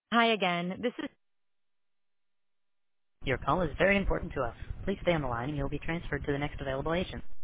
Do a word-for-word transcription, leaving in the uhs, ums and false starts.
Hi again. This is Your call is very important to us. Please stay on the line and you'll be transferred to the next available agent.